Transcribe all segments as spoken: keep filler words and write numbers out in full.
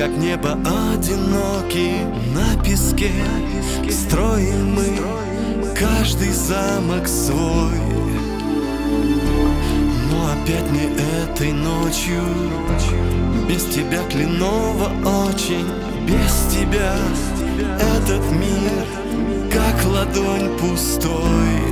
как небо одиноки на песке, строим мы каждый замок свой. Но опять не этой ночью, без тебя кленово очень, без тебя этот мир как ладонь пустой.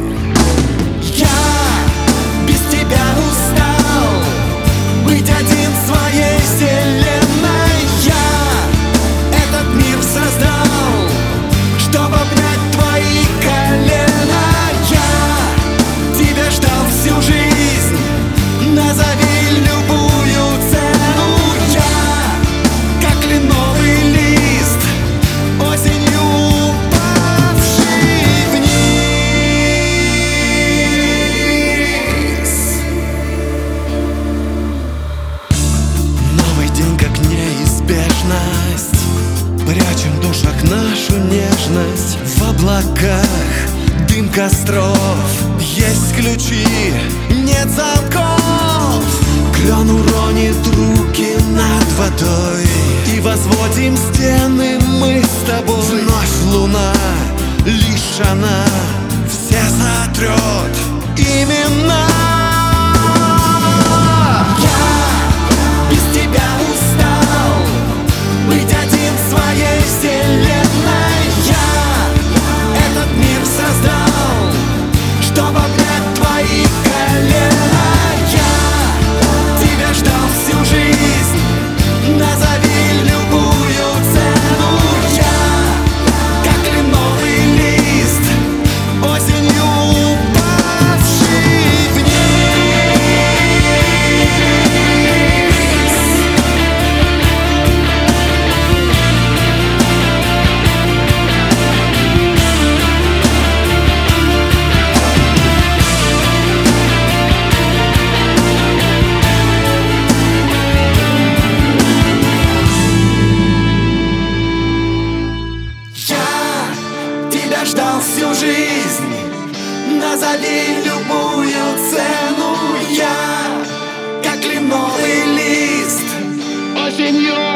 Я без тебя устал быть один в своей вселенной. Я этот мир создал, чтобы обнять твои колена. Я тебя ждал всю жизнь, назови любую цену. Я как кленовый лист, осенью упавший вниз. Новый день как неизбежность, прячем в душах нашу нежность. В облаках дым костров, есть ключи, нет замков. Клен уронит руки над водой, и возводим стены мы с тобой. Вновь луна, лишь она все сотрет имена. Я без тебя устал быть один в своей вселенной. Я этот мир создал, чтобы обнять твои колена. Я тебя ждал всю жизнь, назови любую цену. Я как кленовый лист, осенью упавший вниз. Я тебя ждал всю жизнь, назови любую цену. Я как кленовый лист, осенью